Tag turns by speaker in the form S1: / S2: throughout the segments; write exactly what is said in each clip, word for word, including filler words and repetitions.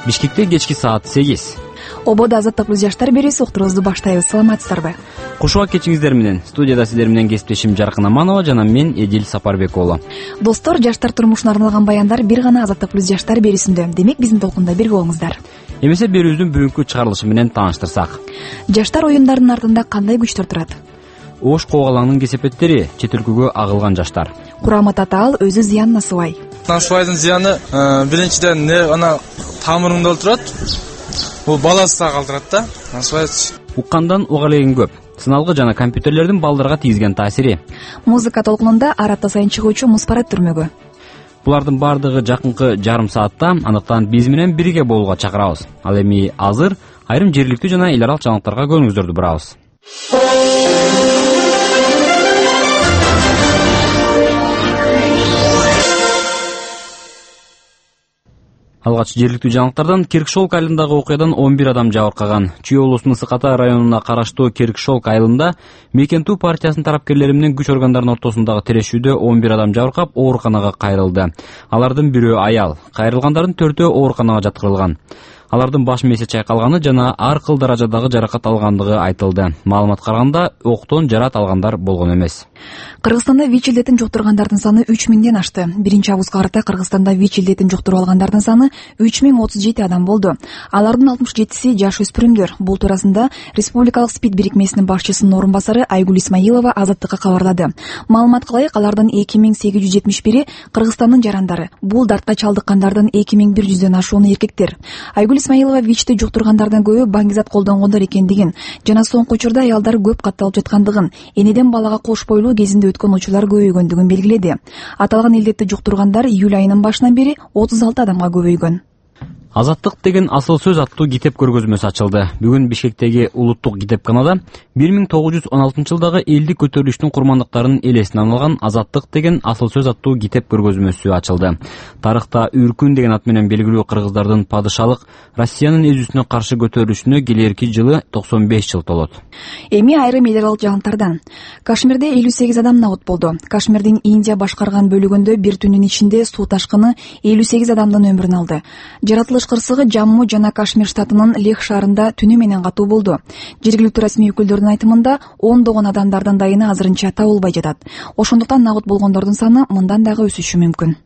S1: Бишкекте кечки саат сегиз.
S2: Ободо Азаттык плюс жаштар берүүсү уктурубузду баштайбыз. Саламатсыздарбы?
S1: Кушуа кечиңиздер менен. Студияда сиздер менен кесиптешим Жаркын Аманова жана мен Эдил Сапарбек уулу.
S2: Достор, жаштар турмушуна арналган баяндар бир гана Азаттык плюс жаштар берүүсүндө. Демек биздин толкунда бирге болуңуздар.
S1: Эмесе берүүбүздүн бүгүнкү чыгарылышы менен тааныштырсак.
S2: Жаштар оюндарынын артында кандай күчтөр турат?
S1: Ош Когалаңдын кесепеттери, чет өлкөгө агылган жаштар.
S2: Курама Татаал өзү зыянын насыбай.
S3: Насыбайдын зыяны биринчиден ана тамырыңда турат. Бул баласы калтырат да. Насыбай
S1: уккандан угалеген көп. Сыналгы жана компьютерлердин балдарга тийгизген таасири.
S2: Музыка толкунунда ар апта сайын чыгуучу Муспарат түрмөгү.
S1: Булардын бардыгы жакынкы жарым саатта, андыктан биз менен бирге болууга чакырабыз. Ал эми азыр айрым жергиликтүү жана эл аралык жаңылыктарга көңүлүңүздөрдү бурабыз. Алгач жергиликтүү жаңылыктардан Киркшолк айылындагы окуядан он бир адам жабыркаган. Чүй облусунун Сыката районуна караштуу Киркшолк айылында Мекентүү партиясынын тарапкерлери менен күч органдарынын ортосундагы тирешүүдө он бир адам жабыркап, ооруканага кайрылды. Алардын бирөө аял, кайрылгандардын төртөө ооруканага жаткырылган. Алардын баш мээси чайкалганы жана ар кыл даражадагы жаракат алгандыгы айтылды. Маалымат караганда октон жарат алгандар болгон эмес.
S2: Кыргызстанда ВИЧ илдетин жуктургандардын саны үч миңден ашты. биринчи августка карата Кыргызстанда ВИЧ илдетин жуктуруп алгандардын саны үч миң отуз жети адам болду. Алардын алтымыш жетиси жаш өспүрүмдөр. Бул туурасында Республикалык СПИД бирикмесинин башчысынын орун басары Айгүл Исмаилова Азаттыкка кабарлады. Маалымат кылайык, алардын эки миң сегиз жүз жетимиш бири Кыргызстандын жарандары. Бул дартка чалдыккандардын эки миң бир жүздөн ашууну эркектер. Айгүл Исмаилова ВИЧти жуктургандардын көбү баңгизат колдонгондор экендигин жана соңку учурда аялдар көп катталып жаткандыгын, энеден балага кош бойлуу кезинде өткөн учурлар көбөйгөндүгүн белгиледи. Аталган илдетти жуктургандар июль айынын башынан бери отуз алты адамга көбөйгөн.
S1: Азаттык деген асыл сөз аттуу китеп көргөзмөсү ачылды. Бүгүн Бишкектеги улуттук китепканада бир миң тогуз жүз он алтынчы жылдагы элдик көтөрүлүштүн курмандыктарынын элесине арналган Азаттык деген асыл сөз аттуу китеп көргөзмөсү ачылды. Тарыхта Үркүн деген ат менен белгилүү кыргыздардын падышалык Россиянын эзүүсүнө каршы көтөрүлүшүнө келерки жылы токсон беш жыл толот.
S2: Эми айрым эл аралык жаңылыктардан. Кашмирде элүү сегиз адам набыт болду. Кашмирдин Индия башкарган бөлүгүндө бир түндүн ичинде суу ташкыны элүү сегиз адамдын өмүрүн алды. Жаратылыш кырсыгы Жамму жана Кашмир штатынын Лех шаарында түнү менен катуу болду. Жергиликтүү расмий өкүлдөрдүн айтымында ондогон адамдардын дайыны азырынча табылбай жатат. Ошондуктан набыт болгондордун саны мындан дагы өсүшү мүмкүн.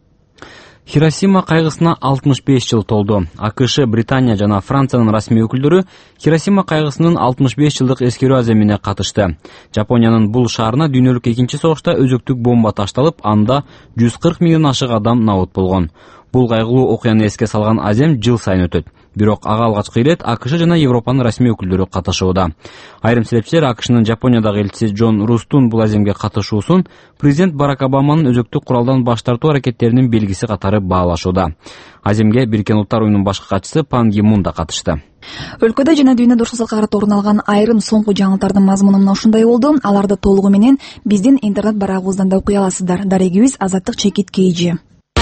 S1: Хиросима кайгысына алтымыш беш жыл толду. АКШ, Британия жана Франциянын расмий өкүлдөрү Хиросима кайгысынын алтымыш беш жылдык эскерүү аземине катышты. Жапониянын бул шаарына дүйнөлүк экинчи согушта өзөктүк бомба ташталып, анда жүз кырк миңден ашык адам набыт болгон. Бул кайгылуу окуяны эске салган азем жыл сайын өтөт. Бирок ага алгачкы ирет АКШ жана Европанын расмий өкүлдөрү катышууда. Айрым себепчилер АКШнын Жапониядагы элчиси Джон Рустун бул аземге катышуусун президент Барак Обаманын өзөктүк куралдан баш тартуу аракеттеринин белгиси катары баалашууда. Аземге Бириккен Улуттар уюмунун башкы катчысы Пан Ги Мун да катышты.
S2: Өлкөдө жана дүйнө душсузлукка карата орун алган айрым соңку жаңылыктардын мазмуну мына ушундай болду. Аларды толугу менен биздин интернет барагыбыздан да окуй аласыздар. Дарегибиз Азаттык чекит кейжи.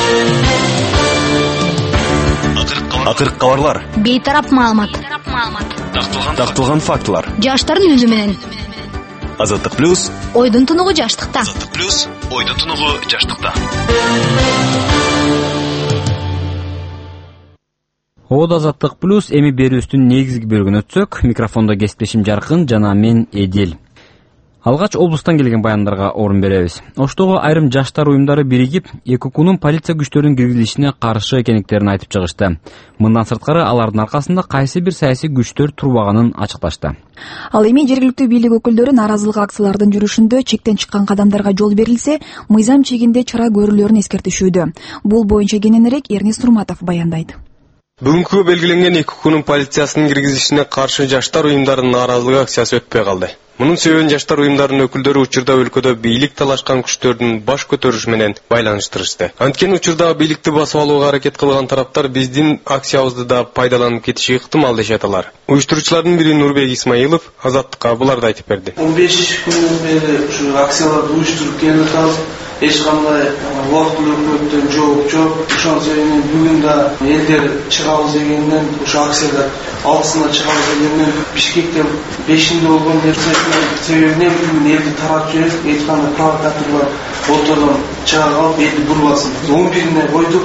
S4: Акыркы кабарлар.
S5: Бейтарап маалымат.
S4: Такталган фактылар.
S5: Жаштардын өзү менен.
S4: Азаттык плюс.
S5: Ойдун тунугу жаштыкта.
S4: Азаттык плюс. Ойдун тунугу жаштыкта.
S1: Ободо Азаттык плюс эми берүүбүздүн негизги бөлүгүнө өтсөк, микрофондо кесиптешим Жаркын жана мен Эдил. Алгач облустан келген баяндарга орун беребиз. Оштогу айрым жаштар уюмдары биригип, ЭККунун полиция күчтөрүнүн киргизилишине каршы экендиктерин айтып чыгышты. Мындан сырткары алардын аркасында кайсы бир саясий күчтөр турбаганын ачыкташты.
S2: Ал эми жергиликтүү бийлик өкүлдөрү нааразылык акциялардын жүрүшүндө чектен чыккан кадамдарга жол берилсе, мыйзам чегинде чара көрүлөрүн эскертишүүдө. Бул боюнча кененирээк Эрнест Нурматов баяндайт.
S6: Бүгүнкү белгиленген ЭККунун полициясынын киргизилишине каршы жаштар уюмдарынын нааразылык акциясы өтпөй калды. Мунун себебин жаштар уюмдарынын өкүлдөрү учурда өлкөдө бийлик талашкан күчтөрдүн баш көтөрүшү менен байланыштырышты. Анткени учурда бийликти басып алууга аракет кылган тараптар биздин акциябызды да пайдаланып кетиши ыктымал дешет алар. Уюштуруучулардын бири Нурбек Исмаилов Азаттыкка буларды айтып берди.
S7: он беш күндөн бери ушу акцияларды уюштуруп келип атабыз. Эч кандай убактылуу өкмөттөн жооп жок. Ошол себептен бүгүн да элдер чыгабыз дегенден ушу акцияда алтысына чыгабыз дегенден Бишкекте бешинде болгон себебинен бүгүн элди тарап жүрүп, эч кандай провокаторлор отурдан чыга калып элди бурбасын. он бирине койдук.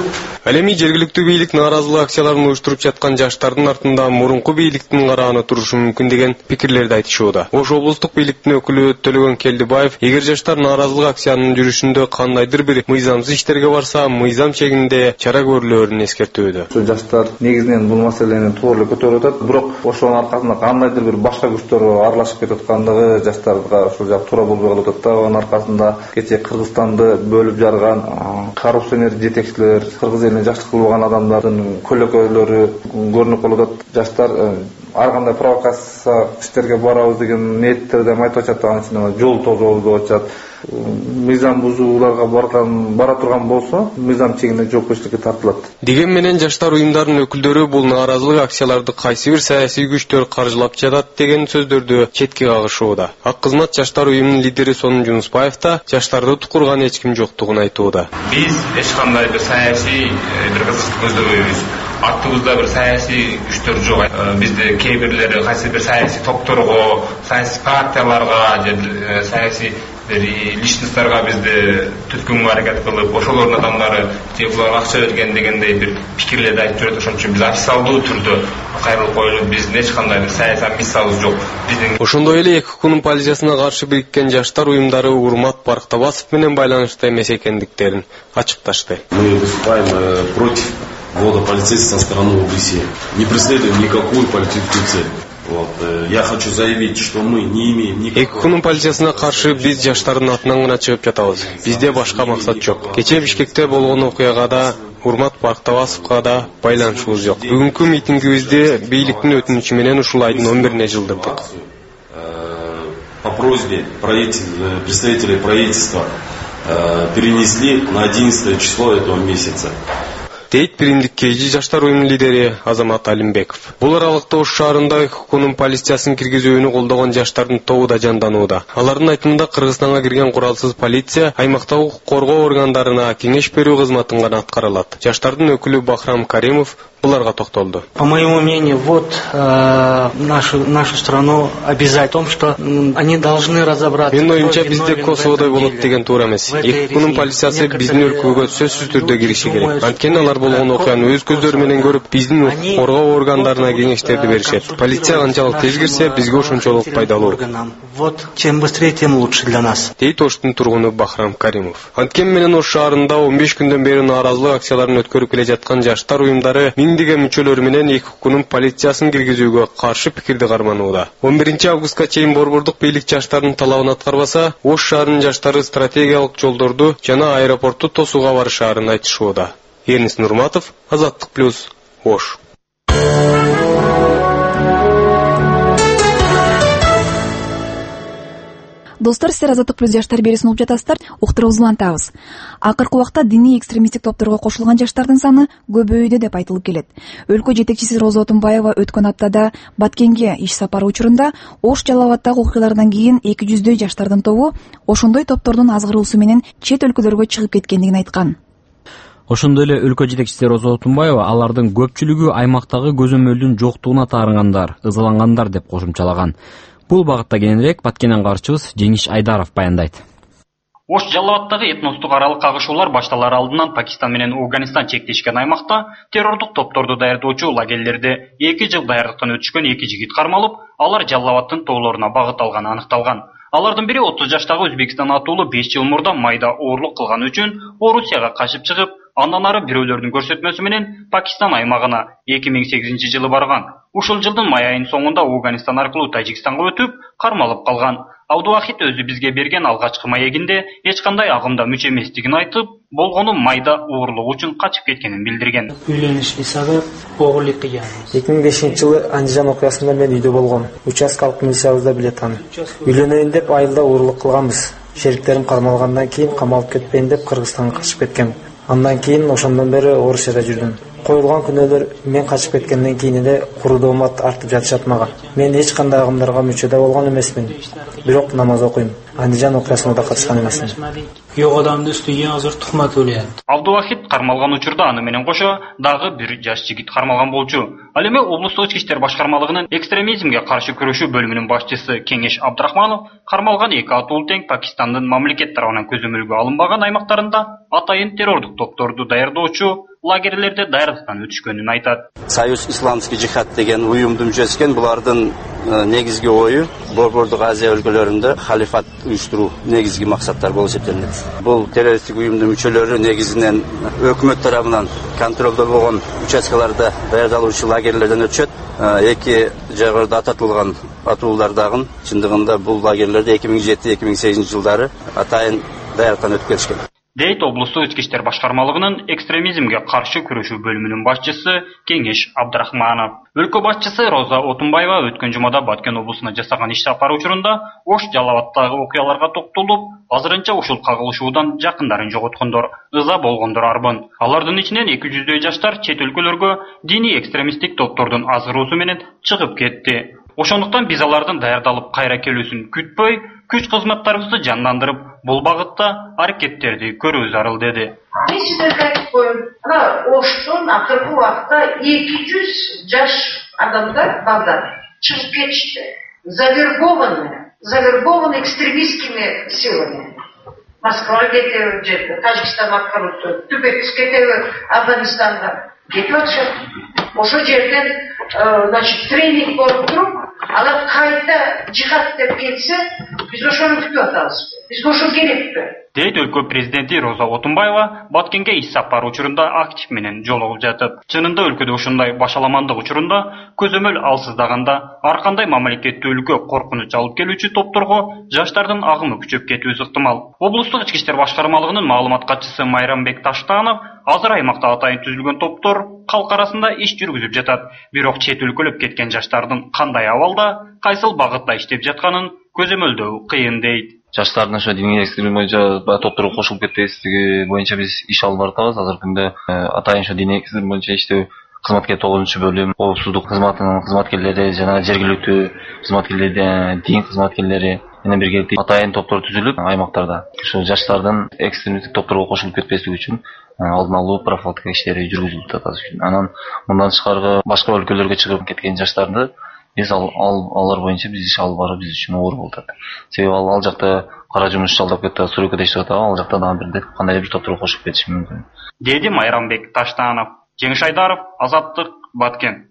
S6: Ал эми жергиликтүү бийлик нааразылык акцияларын уюштуруп жаткан жаштардын артында мурунку бийликтин карааны турушу мүмкүн деген пикирлерди айтышууда. Ош облустук бийликтин өкүлү Төлөгөн Келдибаев, эгер жаштар нааразылык акциянын жүрүшүндө кандайдыр бир мыйзамсыз иштерге барса, мыйзам чегинде чара көрүлөрүн эскертүүдө.
S8: Жаштар негизинен бул маселени туура көтөрүп атат, бирок ошонун аркасында кандайдыр бир башка күчтөр аралашып кетип аткандыгы жаштарга ушул жак туура болбой калып атат да. Анын аркасында кечээ Кыргызстанды бөлүп жарган коррупционер жетекчилер, кыргыз элине жакшылык кылган адамдардын көлөкөлөрү көрүнүп калып атат. Жаштар ар кандай провокация иштерге барабыз деген ниеттерден айтып атат, анын ичинде жол тозобуз деп атат. Мыйзам бузууларга барган бара турган болсо, мыйзам чегинде жоопкерчиликке тартылат.
S6: Деген менен жаштар уюмдарынын өкүлдөрү бул нааразылык акцияларды кайсы бир саясий күчтөр каржылап жатат деген сөздөрдү четке кагышууда. Ак кызмат жаштар уюмунун лидери Сонун Жунусбаев да жаштарды туткурган эч ким жоктугун айтууда.
S9: Биз эч кандай бир саясий бир кызыктык көздөбөйбүз. Артыбызда бир саясий күчтөр жок. Бизде кээ бирлери кайсы бир саясий топторго, саясий партияларга же саясий бир личностторго бизде түткүнгө аракет кылып, ошолордун адамдары же булар акча берген дегендей бир пикирлерди айтып жүрөт. Ошон үчүн биз официалдуу түрдө кайрылып коелу, биздин эч кандай бир саясий амбициябыз жок. Биздин
S6: Ошондой эле эки укуктун полициясына каршы бириккен жаштар уюмдары Урмат Барктабасов менен байланышта эмес экендиктерин ачыкташты.
S10: Мы выступаем против ввода полицейства со стороны ОБСЕ. Не преследуем никакую политическую цель. Вот. Я хочу заявить, что мы не имеем никакого...
S6: Эки укуктун полициясына каршы биз жаштардын атынан гана чыгып жатабыз. Бизде башка максат жок. Кечээ Бишкекте болгон окуяга да Урмат Барктабасовго да байланышыбыз жок. Бүгүнкү митингибизде бийликтин өтүнүчү менен ушул айдын он бирине жылдырдык.
S10: По просьбе представителей правительства перенесли на одиннадцатое число этого месяца.
S6: Дейт Биримдик Кейжи жаштар уюмунун лидери Азамат Алимбеков. Бул аралыкта Ош шаарында эки укуктун полициясын киргизүүнү колдогон жаштардын тобу да жанданууда. Алардын айтымында Кыргызстанга кирген куралсыз полиция аймакта укук коргоо органдарына кеңеш берүү кызматын гана аткара алат. Жаштардын өкүлү Бахрам Каримов буларга токтолду.
S11: По моему мнению, вот э, нашу нашу страну обязать в том, что э, они должны разобраться.
S6: Мен оюмча бизде Косоводой болот деген туура эмес. Эки укуктун полициясы биздин өлкөгө сөзсүз түрдө кириши керек. Анткени алар болгон окуяны өз көздөрү менен көрүп, биздин укук коргоо органдарына кеңештерди беришет. Полиция канчалык тез кирсе, бизге ошончолук пайдалуу.
S11: Вот чем быстрее, тем лучше для нас.
S6: Дейт Оштун тургуну Бахрам Каримов. Анткени менен Ош шаарында он беш күндөн бери нааразылык акцияларын өткөрүп келе жаткан жаштар уюмдары миңдеген мүчөлөрү менен эки укуктун полициясын киргизүүгө каршы пикирди карманууда. он биринчи августка чейин борбордук бийлик жаштардын талабын аткарбаса, Ош шаарынын жаштары стратегиялык жолдорду жана аэропортту тосууга барышаарын айтышууда. Эрнис Нурматов, Азаттык плюс, Ош.
S2: Достор, сиздер Азаттык плюс жаштар бересин угуп жатасыздар. Уктурубузду улантабыз. Акыркы убакта диний экстремисттик топторго кошулган жаштардын саны көбөйдү деп айтылып келет. Өлкө жетекчиси Роза Отунбаева өткөн аптада Баткенге иш сапары учурунда Ош Жалал Абадтагы окуялардан кийин эки жүздөй жаштардын тобу ошондой топтордун азгыруусу менен чет өлкөлөргө чыгып кеткендигин айткан.
S1: Ошондой эле өлкө жетекчиси Роза Отунбаева алардын көпчүлүгү аймактагы көзөмөлдүн жоктугуна таарынгандар, ызалангандар деп кошумчалаган. Бул багытта кененирээк Баткенден каарчыбыз Жеңиш Айдаров баяндайт.
S12: Ош Жалал Абадтагы этностук аралык кагышуулар башталар алдынан Пакистан менен Афганистан чектешкен аймакта террордук топторду даярдоочу лагерлерде эки жыл даярдыктан өтүшкөн эки жигит кармалып, алар Жалал Абадтын тоолоруна багыт алганы аныкталган. Алардын бири отуз жаштагы Өзбекстан атуулу беш жыл мурда майда оорлук кылган үчүн Орусияга качып чыгып, андан ары бирөөлөрдүн көрсөтмөсү менен Пакистан аймагына эки миң сегизинчи жылы барган. Ушул жылдын май айынын соңунда Афганистан аркылуу Тажикстанга өтүп, кармалып калган. Абдувахит өзү бизге берген алгачкы маегинде эч кандай агымда мүчө эместигин айтып, болгону майда оорлук үчүн качып кеткенин билдирген.
S11: Үйлөнүшкө сабап оогурлук кылган.
S13: эки миң бешинчи жылы Андижан окуясында мен үйдө болгом. Участкалык милициябыз да билет аны. Үйлөнөйүн деп айылда оорлук кылганбыз. Шериктерим кармалгандан кийин камалып кетпейин деп Кыргызстанга качып кеткем. Андан кийин ошондон бери Орусияда жүрдүм. Коюлган күнөөлөр мен качып кеткенден кийин эле куру доомат артып жатышат мага. Мен эч кандай агымдарга мүчө да болгон эмесмин. Бирок намаз окуйм. Андижан окуясына да катышкан эмесмин.
S11: Жок адамды үстүгө азыр тухмат өлөт.
S12: Абдувахит кармалган учурда аны менен кошо дагы бир жаш жигит кармалган болчу. Ал эми облустук ички иштер башкармалыгынын экстремизмге каршы күрөшүү бөлүмүнүн башчысы Кеңеш Абдрахманов кармалган эки атуулу тең Пакистандын мамлекет тарабынан көзөмөлгө алынбаган аймактарында атайын террордук топторду даярдоочу лагерлерде даярдыктан өтүшкөнүн айтат.
S14: Союз исламский жихад деген уюмдун мүчөсү экен. Булардын негизги ою Борбордук Азия өлкөлөрүндө халифат уюштуруу негизги максаттар болуп эсептелет. Бул террористтик уюмдун мүчөлөрү негизинен өкмөт тарабынан контролдолбогон участкаларда даярдалуучу лагерлерден өтүшөт. Эки жагырда ататылган атуулардагы чындыгында бул лагерлерде эки миң жети эки миң сегизинчи жылдары атайын даярдыктан өтүп келишкен.
S12: Дейт облустук ички иштер башкармалыгынын экстремизмге каршы күрөшүү бөлүмүнүн башчысы Кеңеш Абдрахманов. Өлкө башчысы Роза Отунбаева өткөн жумада Баткен облусуна жасаган иш сапары учурунда Ош Жалал абаддагы окуяларга токтолуп, азырынча ушул кагылышуудан жакындарын жоготкондор, ыза болгондор арбын. Алардын ичинен эки жүздөй жаштар чет өлкөлөргө диний экстремисттик топтордун азыруусу менен чыгып кетти. Ошондуктан биз алардын даярдалып кайра келүүсүн күтпөй, күч кызматтарыбызды жандандырып, бул багытта аракеттерди көрүү зарыл деди.
S15: Мен сиздерге айтып коеюн, мына Оштон акыркы убакта эки жүз жаш адамдар, балдар чыгып кетишти. Завербованы, завербованы экстремистскими силами. Москва кетеби, же Тажикстан аткарып, Түбекис кетеби, Афганистанга кетип атышат. Ошо жерден, значит, тренинг болуп туруп, алар кайта жихад деп кетсе, биз ошону күтүп атабыз. Бизге ошо керекпи?
S12: Дейт өлкө президенти Роза Отунбаева Баткенге иш сапары учурунда актив менен жолугуп жатып, чынында өлкөдө ушундай башаламандык учурунда көзөмөл алсыздаганда ар кандай мамлекеттүүлүккө коркунуч алып келүүчү топторго жаштардын агымы күчөп кетүүсү ыктымал. Облустук ички иштер башкармалыгынын маалымат катчысы Майрамбек Таштанов азыр аймакта атайын түзүлгөн топтор калк арасында иш жүргүзүп жатат. Бирок чет өлкөлөп кеткен жаштардын кандай абалда, кайсыл багытта иштеп жатканын көзөмөлдөө кыйын дейт.
S16: Жаштардын ошо диний экстремизм боюнча топторго кошулуп кетпестиги боюнча биз иш алып баратабыз. Азыркы күндө атайын ошо диний экстремизм боюнча иштөө кызматкер тогузунчу бөлүм, коопсуздук кызматынын кызматкерлери жана жергиликтүү кызматкерлери, дин кызматкерлери менен биргеликте атайын топтор түзүлүп, аймактарда ошо жаштардын экстремисттик топторго кошулуп кетпестиги үчүн алдын алуу профилактика иштери жүргүзүлүп жатат. Анан мындан тышкары башка өлкөлөргө чыгып кеткен жаштарды биз ал, ал алар боюнча биз иш алып баруу биз үчүн оор болуп атат. Себеби ал, ал жакта кара жумуш жалдап кетип, стройкада иштеп атат, ал жакта дагы бир кандай бир топторго кошуп кетиши мүмкүн.
S12: Деди Майрамбек Таштанов. Жеңиш Айдаров, Азаттык, Баткен.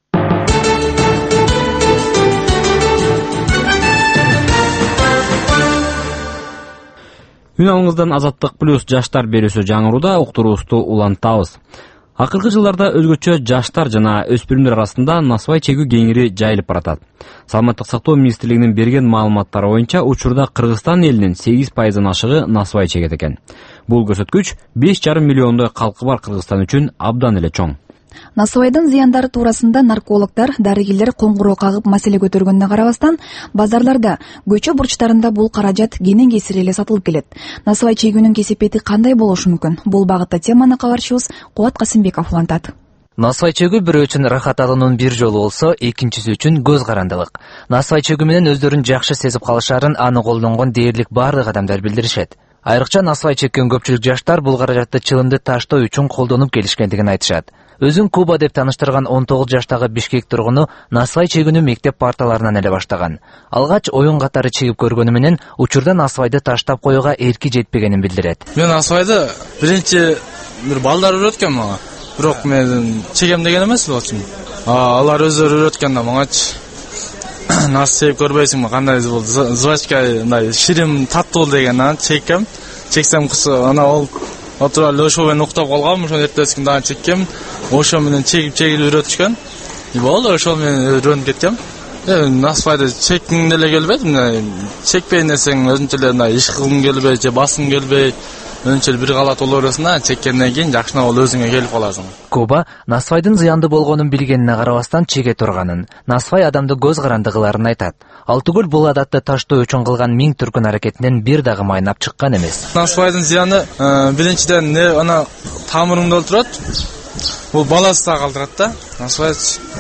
S1: Үн алыңыздан Азаттык плюс жаштар берүүсү жаңырууда уктуруубузду улантабыз. Акыркы жылдарда өзгөчө жаштар жана өспүрүмдөр арасында насыбай чегүү кеңири жайылып баратат. Саламаттык сактоо министрлигинин берген маалыматтары боюнча учурда Кыргызстан элинин сегиз пайыздан ашыгы насыбай чегет экен. Бул көрсөткүч беш жарым миллиондой калкы бар Кыргызстан үчүн абдан эле чоң.
S2: Насыбайдын зыяндары туурасында наркологдор, дарыгерлер коңгуроо кагып маселе көтөргөнүнө карабастан, базарларда, көчө бурчтарында бул каражат кенен кесири эле сатылып келет. Насыбай чегүүнүн кесепети кандай болушу мүмкүн? Бул багытта теманы кабарчыбыз Кубат Касымбеков улантат.
S17: Насыбай чегүү бирөө үчүн рахат алуунун бир жолу болсо, экинчиси үчүн көз карандылык. Насыбай чегүү менен өздөрүн жакшы сезип калышарын аны колдонгон дээрлик бардык адамдар билдиришет. Айрыкча насыбай чеккен көпчүлүк жаштар бул каражатты чылымды таштоо үчүн колдонуп келишкендигин айтышат. Өзүн Куба деп таныштырган он тогуз жаштагы Бишкек тургуну насыбай чегүүнү мектеп парталарынан эле баштаган. Алгач оюн катары чегип көргөнү менен учурда насыбайды таштап коюуга эрки жетпегенин билдирет.
S3: Мен насыбайды биринчи бир балдар үйрөткөн мага. Бирок мен чегем деген эмес болчу. Алар өздөрү үйрөткөн да магачы. Нас чегип көрбөйсүңбү, кандай болду? Жвачка мындай ширим таттуу дегенен чеккем. Чексем ана ол отура лошо менен уктап калгам, ошо эртеси күнү дагы чеккем. Ошо менен чегип чегип үйрөтүшкөн. И болду, ошо менен үйрөнүп кеткем. Насыбайды чеккиң деле келбейт, мына чекпей нерсең өзүнчө эле мына иш кылгың келбей, же баскың келбей, өзүнчө бир калат боло бересиң да, чеккенден кийин жакшына ол өзүңө келип каласың.
S17: Куба насыбайдын зыянды болгонун билгенине карабастан чеге турганын, насыбай адамды көз каранды кыларын айтат. Ал түгүл бул адатты таштоо үчүн кылган миң түркүн аракетинен бир дагы майнап чыккан эмес.
S3: Насыбайдын зыяны биринчиден не ана тамырыңды өлтүрөт. Бул баласы да калтырат да. Насыбай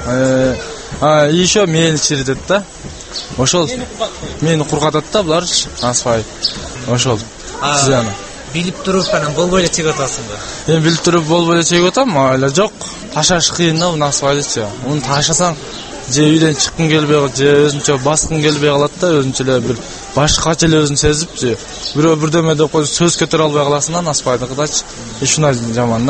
S3: а еще мени чиритет да. Ошол мени кургатат да булар насыбай. Ошол зыяны.
S17: Билип туруп анан болбой эле чегип атасыңбы?
S3: Мен билип туруп болбой эле чегип атам, ала жок. Ташаш кыйын да насыбайдычы. Муну ташасаң же үйдөн чыккың келбей, же өзүнчө баскың келбей калат да, өзүнчө эле бир башкача эле өзүн сезип, же бирөө бирдеме деп коюп сөз көтөрө албай каласың да насыбайдыкыдачы. Ушундай жаман да.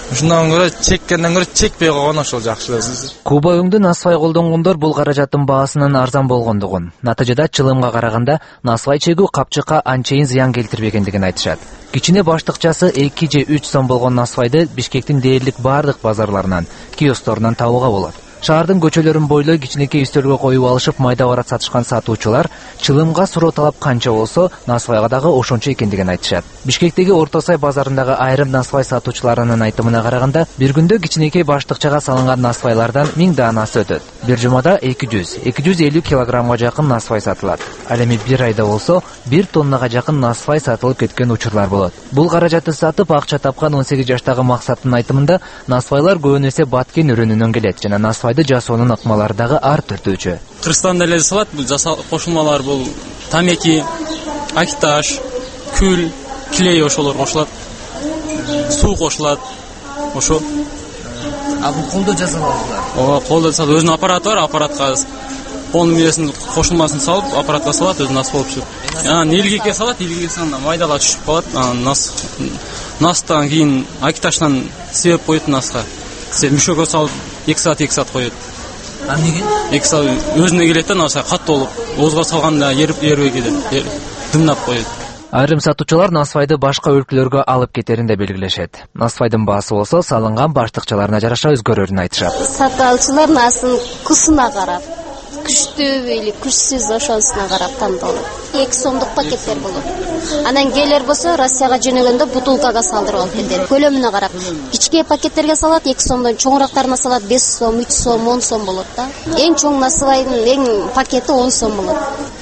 S3: Ушундан көрө чеккенден көрө чекпей койгон ошол жакшы эле.
S17: Куба өңдү насвай колдонгондор бул каражаттын баасынын арзан болгондугун, натыйжада чылымга караганда насвай чегүү капчыкка анчейин зыян келтирбегендигин айтышат. Кичине баштыкчасы эки же үч сом болгон насвайды Бишкектин дээрлик бардык базарларынан, киосторунан табууга болот. Шаардын көчөлөрүн бойлой кичинекей үстөлгө коюп алышып майда барат сатышкан сатуучулар чылымга суроо талап канча болсо, насвайга дагы ошончо экендигин айтышат. Бишкектеги Орто Сай базарындагы айрым насвай сатуучуларынын айтымына караганда, бир күндө кичинекей баштыкчага салынган насвайлардан миң даанасы өтөт. Бир жумада эки жүз эки жүз элүү килограммга жакын насвай сатылат. Ал эми бир айда болсо, бир тоннага жакын насвай сатылып кеткен учурлар болот. Бул каражатты сатып акча тапкан он сегиз жаштагы Максаттын айтымында, насвайлар көбүн эсе Баткен өрөөнүнөн келет жана насвай жасоонун ыкмалары дагы ар түрдүүчү.
S18: Кыргызстанда эле салат бул кошулмалар, бул тамеки, акташ, күл, клей ошолор кошулат. Суу кошулат. Ошо.
S17: А бул колдо жасалат.
S18: Ооба, колдо жасалат. Өзүнүн аппараты бар, аппаратка колдун мээсин кошулмасын салып, аппаратка салат, өзү нас болуп чыгат. Анан илгекке салат, илгекке салганда майдалар түшүп калат. Анан нас настан кийин акташтан себеп коет наска. Мүшөгө салып эки саат эки саат коет.
S17: А неге?
S18: эки саат өзүнө келет да, насай каттуу болуп, оозго салганда ерип ербей кетет. Дымдап коет.
S17: Айрым сатуучулар насвайды башка өлкөлөргө алып кетерин да белгилешет. Насвайдын баасы болсо салынган баштыкчаларына жараша өзгөрөрүн айтышат.
S19: Сатуучулар насын кусуна карап, күчтүүбү или күчсүз ошонусуна карап тандалат. эки сомдук пакеттер болот. Анан келер болсо Россияга жөнөгөндө бутылкага салдырып алып кетет. Көлөмүнө карап, кичке пакеттерге салат эки сомдон, чоңурактарына салат беш сом, үч сом, он сом болот да. Эң чоң насвайдын эң пакети он сом болот.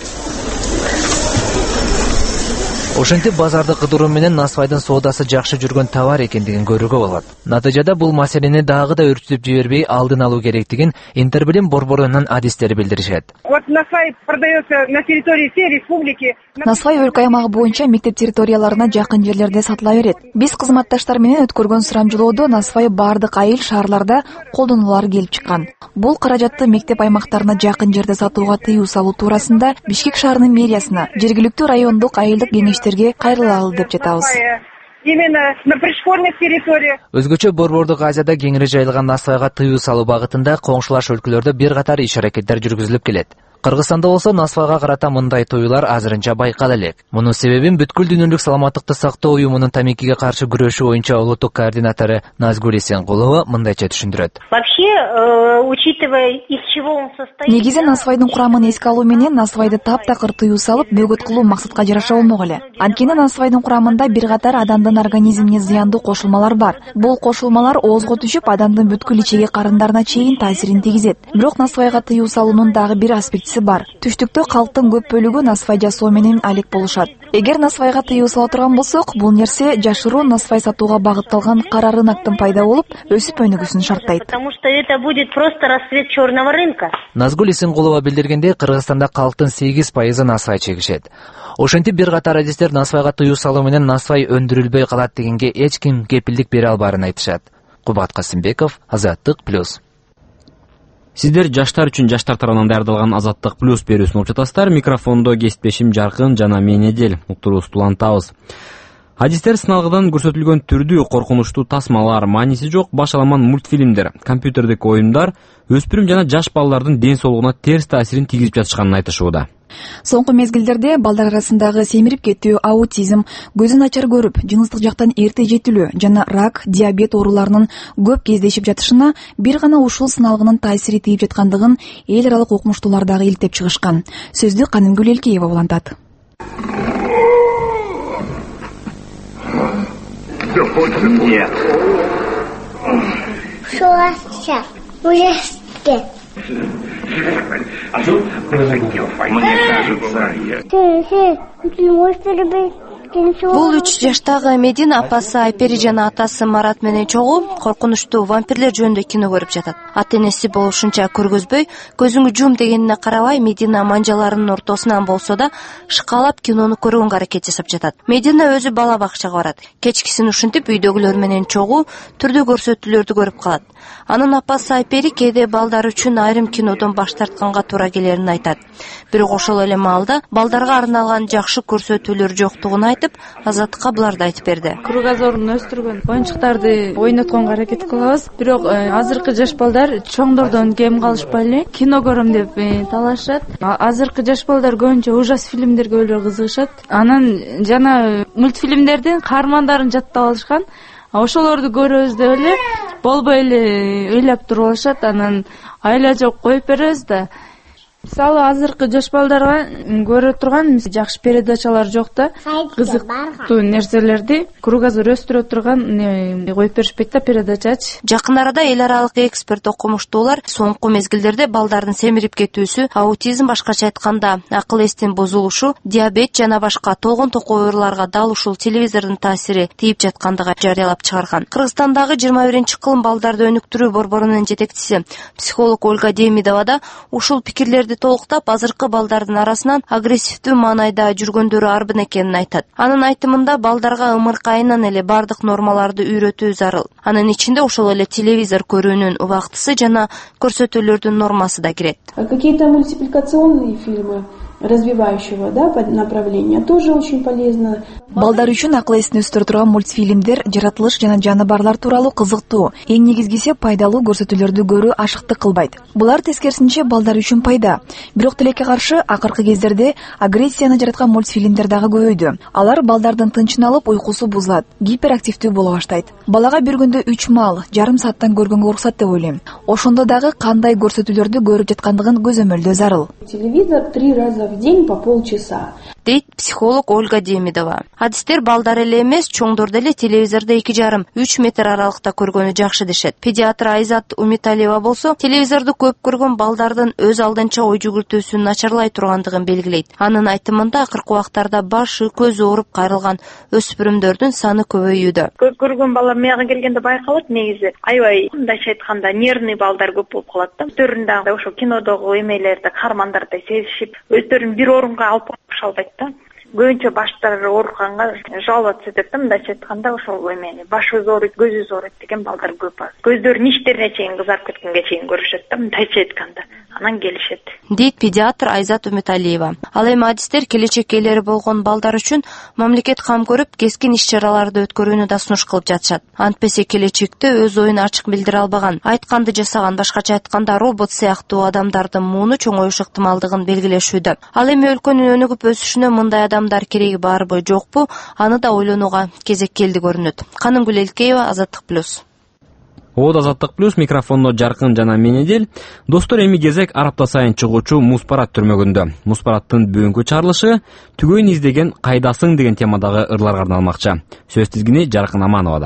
S17: Ошентип базарды кыдыруу менен насвайдын соодасы жакшы жүргөн товар экендигин көрүүгө болот. Натыйжада бул маселени дагы да өрчүтүп жибербей алдын алуу керектигин Интербилим борборунун адистери билдиришет.
S20: Вот насвай продается на территории всей республики.
S2: Насвай өлкө аймагы боюнча мектеп территорияларына жакын жерлерде сатыла берет. Биз кызматташтар менен өткөргөн сурамжылоодо насвай бардык айыл шаарларда колдонулары келип чыккан. Бул каражатты мектеп аймактарына жакын жерде сатууга тыюу салуу туурасында Бишкек шаарынын мэриясына, жергиликтүү райондук айылдык кеңештерге кайрылалы деп жатабыз.
S20: Именно на пришкольных территориях.
S17: Өзгөчө Борбордук Азияда кеңири жайылган насвайга тыюу салуу багытында коңшулаш өлкөлөрдө бир катар иш-аракеттер жүргүзүлүп келет. Кыргызстанда болсо насвайга карата мындай тоюлар азырынча байкала элек. Мунун себебин бүткүл дүйнөлүк саламаттыкты сактоо уюмунун тамекиге каршы күрөшүү боюнча улуттук координатору Назгуль Эсенкулова мындайча түшүндүрөт.
S20: Вообще, учитывая из чего он состоит.
S2: Негизи насвайдын курамын эске алуу менен насвайды таптакыр тыюу салып бөгөт кылуу максатка жараша болмок эле. Анткени насвайдын курамында бир катар адамдын организмине зыяндуу кошулмалар бар. Бул кошулмалар оозго түшүп, адамдын бүткүл ичеги карындарына чейин таасирин тийгизет. Бирок насвайга тыюу салуунун дагы бир аспекти бар. Түштүктө калктын көп бөлүгү насвай жасоо менен алек болушат. Эгер насвайга тыюу сала турган болсок, бул нерсе жашыруу насвай сатууга багытталган кара рыноктун пайда болуп, өсүп өнүгүүсүн шарттайт.
S20: Потому что это будет просто расцвет черного рынка.
S17: Назгуль Эсенкулова билдиргендей, Кыргызстанда калктын сегиз пайызы насвай чегишет. Ошентип бир катар адистер насвайга тыюу салуу менен насвай өндүрүлбөй калат дегенге эч ким кепилдик бере албаарын айтышат. Кубат Касымбеков, Азаттык плюс.
S1: Сиздер жаштар үчүн жаштар тарабынан даярдалган Азаттык плюс берүүсүн угуп жатасыздар. Микрофондо кесиптешим Жаркын жана мен Эдел уктуруубузду улантабыз. Адистер сыналгыдан көрсөтүлгөн түрдүү коркунучтуу тасмалар, мааниси жок баш аламан мультфильмдер, компьютердик оюндар өспүрүм жана жаш балдардын ден соолугуна терс таасирин тийгизип жатышканын айтышууда.
S2: Соңку мезгилдерде балдар арасындагы семирип кетүү, аутизм, көзүн начар көрүп, жыныстык жактан эрте жетилүү жана рак, диабет ооруларынын көп кездешип жатышына бир гана ушул сыналгынын таасири тийип жаткандыгын эл аралык окумуштуулар дагы иликтеп чыгышкан. Сөздү Канымгүл Элкеева улантат.
S21: Нет. Шулаша, ужаске. А тут мне кажется, ты можешь перебить?
S22: Бул үч жаштагы Медина апасы Айпери жана атасы Марат менен чогуу коркунучтуу вампирлер жөнүндө кино көрүп жатат. Ата энеси болушунча көргөзбөй, көзүңү жум дегенине карабай, Медина манжаларынын ортосунан болсо да шкалап кинону көргөнгө аракет жасап жатат. Медина өзү бала бакчага барат. Кечкисин ушинтип үйдөгүлөр менен чогуу түрдүү көрсөтүүлөрдү көрүп калат. Анын апасы Айпери кээде балдар үчүн айрым кинодон баш тартканга туура келерин айтат. Бирок ошол эле маалда балдарга арналган жакшы көрсөтүүлөр жоктугун айтып, айтып, Азаттыкка буларды айтып берди.
S4: Кругозорун өстүргөн оюнчуктарды ойнотконго аракет кылабыз. Бирок азыркы жаш балдар чоңдордон кем калышпай эле кино көрөм деп талашат. Азыркы жаш балдар көбүнчө ужас фильмдерге өлө кызыгышат. Анан жана мультфильмдердин каармандарын жаттап алышкан. Ошолорду көрөбүз деп эле болбой эле ыйлап туруп алышат. Анан айла жок коюп беребиз да. Мисалы азыркы жаш балдарга көрө турган жакшы передачалар жок да. Кызыктуу нерселерди кругозор өстүрө турган коюп беришпейт да передачачы.
S22: Жакын арада эл аралык эксперт окумуштуулар соңку мезгилдерде балдардын семирип кетүүсү, аутизм, башкача айтканда акыл эстин бузулушу, диабет жана башка толгон токоо ооруларга дал ушул телевизордун таасири тийип жаткандыгы жарыялап чыгарган. Кыргызстандагы жыйырма биринчи кылым балдарды өнүктүрүү борборунун жетекчиси психолог Ольга Демидова да ушул пикирлерди толуктап, азыркы балдардын арасынан агрессивдүү маанайда жүргөндөрү арбын экенин айтат. Анын айтымында балдарга ымыркайынан эле бардык нормаларды үйрөтүү зарыл. Анын ичинде ошол эле телевизор көрүүнүн убактысы жана көрсөтүүлөрдүн нормасы да кирет.
S5: Какие-то мультипликационные фильмы развивающего, да, направления тоже очень полезно.
S2: Балдар үчүн акыл эсин өстүрө турган мультфильмдер жаратылыш жана жаныбарлар тууралуу кызыктуу, эң негизгиси пайдалуу көрсөтүүлөрдү көрүү ашыктык кылбайт. Булар тескерисинче балдар үчүн пайда. Бирок тилекке каршы акыркы кездерде агрессияны жараткан мультфильмдер дагы көбөйдү. Алар балдардын тынчын алып, уйкусу бузулат, гиперактивдүү боло баштайт. Балага бир күндө үч мал, жарым сааттан көргөнгө уруксат деп ойлойм. Ошондо дагы кандай көрсөтүүлөрдү көрүп жаткандыгын көзөмөлдөө зарыл.
S5: Телевизор три раза в день по полчаса.
S22: Дейт психолог Ольга Демидова. Адистер балдар эле эмес, чоңдорду эле телевизордо эки жарым үч метр аралыкта көргөнү жакшы дешет. Педиатр Айзат Умиталиева болсо, телевизорду көп көргөн балдардын өз алдынча ой жүгүртүүсүн начарлай тургандыгын белгилейт. Анын айтымында акыркы убактарда башы, көзү ооруп кайрылган өспүрүмдөрдүн саны көбөйүүдө.
S23: Көп көргөн балдар мага келгенде байкалат негизи. Аябай мындайча айтканда нервный балдар көп болуп калат да. Өздөрүн ошо кинодогу эмелерди, каармандарды сезишип, өздөрүн бир орунга алып коюш албайт да. Көбүнчө баштары ооруканга жаловаться этет да, мындайча айтканда ошол эмени башыбыз ооруйт, көзүбүз ооруйт деген балдар көп. Көздөрүнүн ичтерине чейин кызарып кеткенге чейин көрүшөт да, мындайча айтканда. Анан келишет.
S22: Дейт педиатр Айзат Умиталиева. Ал эми адистер келечек ээлери болгон балдар үчүн мамлекет кам көрүп, кескин иш-чараларды өткөрүүнү да сунуш кылып жатышат. Антпесе келечекте өз оюн ачык билдире албаган, айтканды жасаган, башкача айтканда робот сыяктуу адамдардын мууну чоңоюш ыктымалдыгын белгилешүүдө. Ал эми өлкөнүн өнүгүп өсүшүнө мындай адамдар кереги барбы, жокпу, аны да ойлонууга кезек келди көрүнөт. Канымгүл Элкеева, Азаттык плюс.
S1: Оод Азаттык плюс, микрофондо Жаркын жана мен Эдил. Достор, эми кезек арапта сайын чыгуучу Муз Парад түрмөгүндө. Муз Парадтын бүгүнкү чыгарылышы түгөйүн издеген кайдасың деген темадагы ырларга арналмакчы. Сөз тизгини Жаркын Амановада.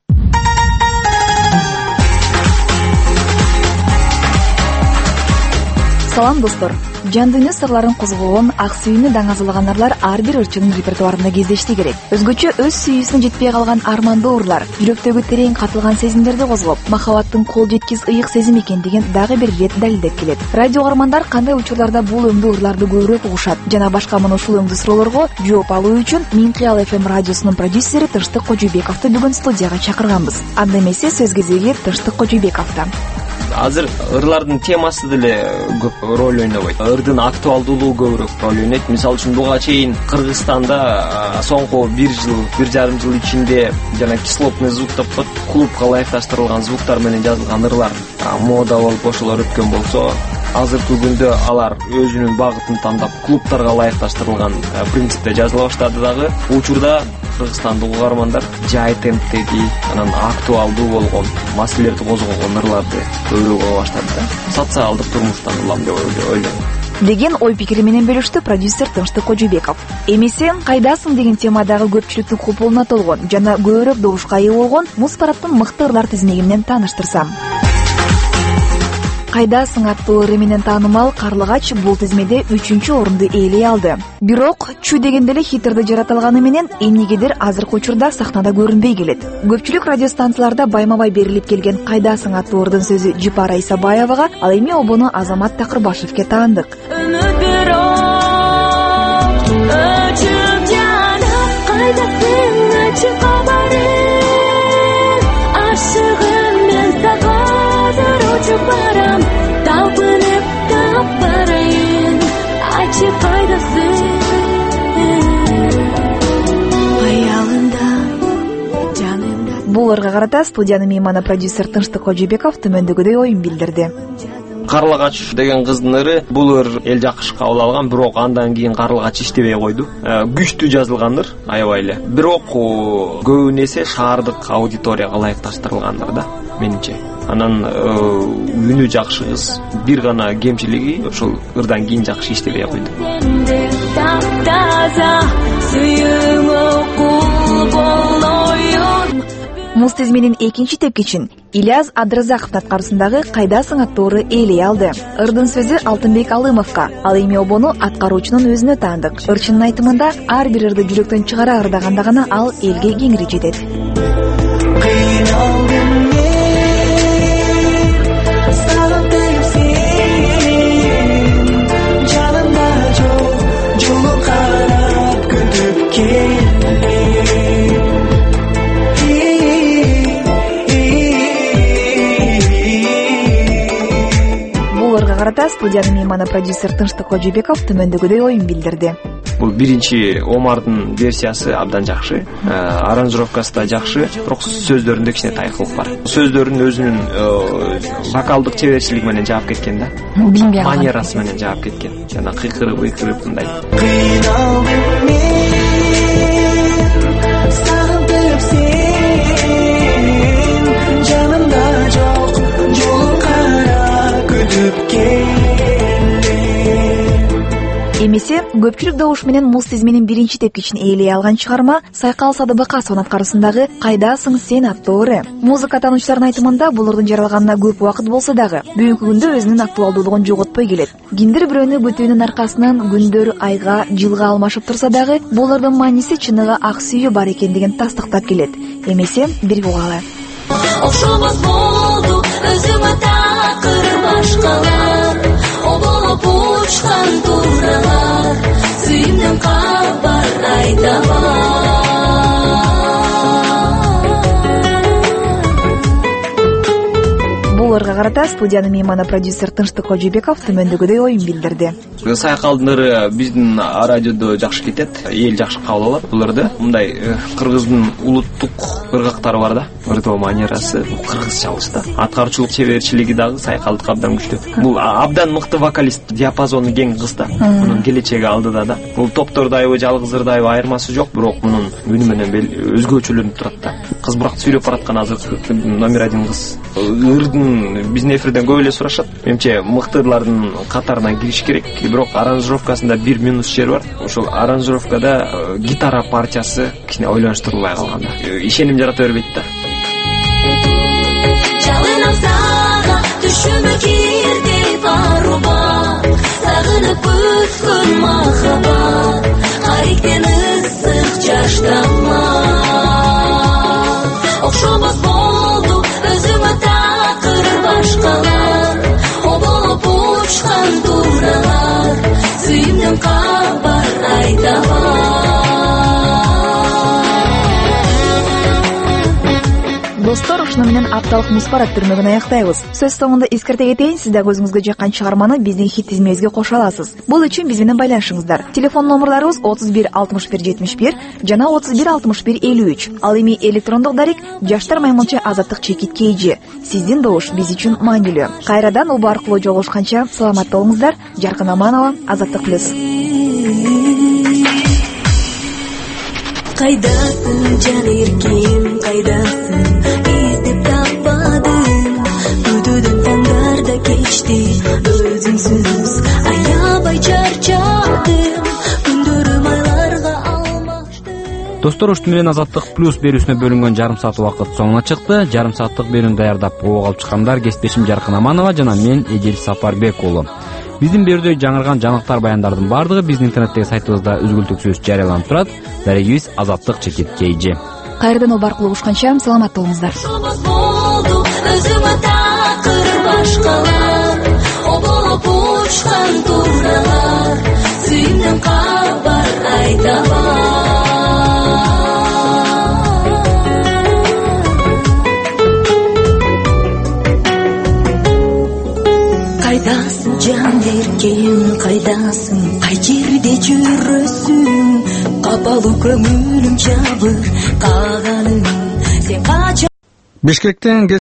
S2: Салам достор. Жан дүйнө сырларын козгогон, ак сүйүүнү даңазалаган ырлар ар бир ырчынын репертуарында кездешти керек. Өзгөчө өз сүйүүсүнө жетпей калган армандуу ырлар, жүрөктөгү терең катылган сезимдерди козгоп, махабаттын кол жеткис ыйык сезим экендигин дагы бир ирет далилдеп келет. Радио каармандар кандай учурларда бул өңдүү ырларды көбүрөөк угушат жана башка мына ушул өңдүү суроолорго жооп алуу үчүн Миң Кыял эф эм радиосунун продюсери Тыштык Кожойбековду бүгүн студияга чакырганбыз. Анда эмесе сөз кезеги Тыштык Кожойбековдо.
S24: Азыр ырлардын темасы деле көп роль ойнобойт. Ырдын актуалдуулугу көбүрөөк роль ойнойт. Мисалы үчүн буга чейин Кыргызстанда соңку бир жыл, бир жарым жыл ичинде жана кислотный звук деп коет, клубка ылайыкташтырылган звуктар менен жазылган ырлар мода болуп ошолор өткөн болсо, азыркы күндө алар өзүнүн багытын тандап клубтарга ылайыкташтырылган принципте жазыла баштады дагы. Учурда кыргызстандык угармандар жай темптеги, анан актуалдуу болгон маселелерди козгогон ырларды көбүрөөк уга баштады да. Социалдык турмуштан улам деп ойлойм
S2: деген ой пикири менен бөлүштү продюсер Тыштык Кожойбеков. Эми сен кайдасың деген темадагы көпчүлүктүн купулуна толгон жана көбүрөөк добушка ээ болгон Муз Парадтын мыкты ырлар тизмеги менен тааныштырсам. Кайдасың аттуу ыры менен таанымал Карлыгач бул тизмеде үчүнчү орунду ээлей алды. Бирок чү дегенде эле хитырды жарата алганы менен эмнегедир азыркы учурда сахнада көрүнбөй келет. Көпчүлүк радиостанцияларда байма-бай берилип келген Кайдасың аттуу ырдын сөзү Жипара Исабаевага, ал эми обону Азамат Такырбашевке таандык.
S25: Барам, табынып таппарайын, айтшы кайдасың.
S2: Буларга карата студиянын мейманы продюсер Тынчтык Кожобеков төмөндөгүдөй оюн билдирди.
S24: Карлыгач деген кыздын ыры бул ыр эл жакшы кабыл алган, бирок андан кийин Карлыгач иштебей койду. Күчтүү жазылган ыр, аябай эле. Бирок көбүн эсе шаардык аудиторияга ылайыкташтырылгандыр да, менимче. Анан үнү жакшы кыз, бир гана кемчилиги ошол ырдан кийин жакшы иштебей койду.
S2: Муз тизменин экинчи тепкичин Ильяс Адразаковдун аткаруусундагы Кайдасың аттоору ээлей алды. Ырдын сөзү Алтынбек Алымовго, ал эми обону аткаруучунун өзүнө таандык. Ырчынын айтымында ар бир ырды жүрөктөн чыгара ырдаганда гана ал элге кеңири жетет. Карата студиянын мейманы продюсер Тынчтык Кожобеков төмөндөгүдөй оюн билдирди.
S24: Бул биринчи Омардын версиясы абдан жакшы, аранжировкасы да жакшы, бирок сөздөрүндө кичине тайкылык бар. Сөздөрүн өзүнүн вокалдык чеберчилиги менен жаап кеткен да. Манерасы менен жаап кеткен. Жана кыйкырып кыйкырып мындай.
S2: Эмесе көпчүлүк добуш менен Муз тизменин биринчи тепкичин ээлей алган чыгарма Сайкал Садыбакасовдун аткаруусундагы Кайдасың сен аттоору. Музыка таануучулардын айтымында бул ырдын жаралганына көп убакыт болсо дагы бүгүнкү күндө өзүнүн актуалдуулугун жоготпой келет. Кимдир бирөөнү бүтүүнүн аркасынан күндөр айга, жылга алмашып турса дагы бул ырдын мааниси чыныгы ак сүйүү бар экендигин тастыктап келет. Эмесе бирге угалы.
S25: Окшомос болду өзүмө такыр башкалар, оболоп учкан турналар, сүйүмдөн кабар айдабар.
S2: Буларга карата студиянын мейманы продюсер Тынчтык Кожобеков төмөндөгүдөй оюн билдирди.
S24: Сайкалдын ыры биздин радиодо жакшы кетет, эл жакшы кабыл алат бул ырды. Мындай кыргыздын улуттук ыргактары бар да, ырдоо манерасы, кыргыз чалышта. Аткаруучулук чеберчилиги дагы Сайкалдык абдан күчтүү. Бул абдан мыкты вокалист, диапазону кең кыз да. Мунун келечеги алдыда да. Бул топтордайбы, жалгыз ырдайбы айырмасы жок, бирок мунун үнү менен өзгөчөлөнүп турат да. Кыз бирок сүйлөп бараткан азыр номер один кыз. Ырдын биздин эфирден көп эле сурашат. Менимче мыктылардын катарына кириш керек. Бирок аранжировкасында бир минус жер бар. Ошол аранжировкада гитара партиясы кичине ойлонуштурулбай калган да. Ишеним жарата бербейт да.
S25: Жалынам сага түшүмө кирди баруба, сагынып өткөн махабат, кариктен ысык жаш тамак. Окшомос болду өзүмө такыр башкалар, оболоп учкан турналар, сүйүмдөн кабар айдабар.
S2: Достор, ушуну менен апталык муспарат түрмөгүн аяктайбыз. Сөз соңунда эскерте кетейин, сиз да көзүңүзгө жаккан чыгарманы биздин хит тизмебизге кошо аласыз. Бул үчүн биз менен байланышыңыздар. Телефон номерларыбыз отуз бир алтымыш бир жетимиш бир жана отуз бир алтымыш бир элүү үч. Ал эми электрондук дарек жаштар маймылча азаттык чекит kg. Сиздин добуш биз үчүн маанилүү. Кайрадан оба аркылуу жолугушканча саламат болуңуздар. Жаркын Аманова, Азаттык плюс.
S25: Кайдасың жан эрким, кайдасың, издеп таппадым, өтүүдөн таңдар да кечти, өзүңсүз аябай чарчадым, күндөрүм айларга алмашты.
S1: Достор, ушуну менен Азаттык плюс берүүсүнө бөлүнгөн жарым саат убакыт соңуна чыкты. Жарым сааттык берүүнү даярдап ого алып чыккандар кесиптешим Жаркын Аманова жана мен Эдил Сапарбек уулу. Биздин берүүдө жаңырган жаңылыктар, баяндардын баардыгы биздин интернеттеги сайтыбызда үзгүлтүксүз жарыяланып турат. Дарегибиз Азаттык чекит kg.
S2: Кайрадан оба аркылуу ушканча саламат болуңуздар.
S25: Өзүмө такыр башкалар, оболоп учкан турналар, сүйүмдөн кабар айдабар. Кайдасың жан эркем, кайдасың, кай жерде жүрөсүң, капалуу көңүлүм жабыр каганың, сен кача
S6: Бишкектен